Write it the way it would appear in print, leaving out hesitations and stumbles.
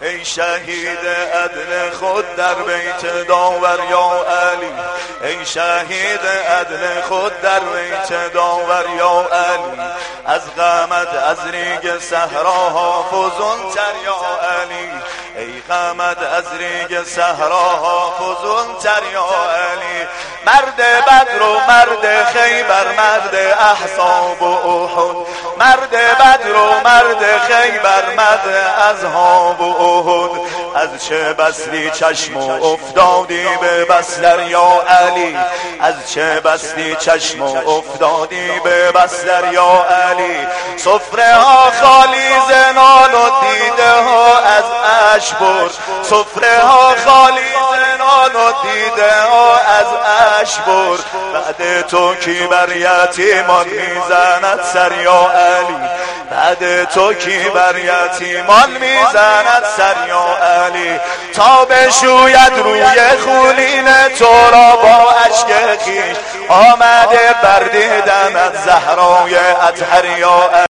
ای شهید عدل خود در بیت داور یا علی، ای شهید عدل خود در بیت داور یا علی، از غمت از ریگ صحراها فزونتر یا علی، ای غمت از ریگ صحراها فزونتر یا علی. مرد بدر و مرد خیبر، مرد احزاب و احد، مرد بدر و مرد خیبر، مرد اصحاب و احد، از چه بستی چشم و افتادی به بستر یا علی، از چه بستی چشم و افتادی به بستر یا علی. سفره ها خالی ز نان و دیده ها از اشک برد، سفره ها خالی ز نان و دیده ها از اشک برد. بعد تو کی بر یتیمان میزند سر یا علی، بعد تو کی بر یتیمان میزند سر یا علی. تا بشوید روی خونین تو را با اشک خویش، آمده بر دیدن از زهرای اطهر یا علی.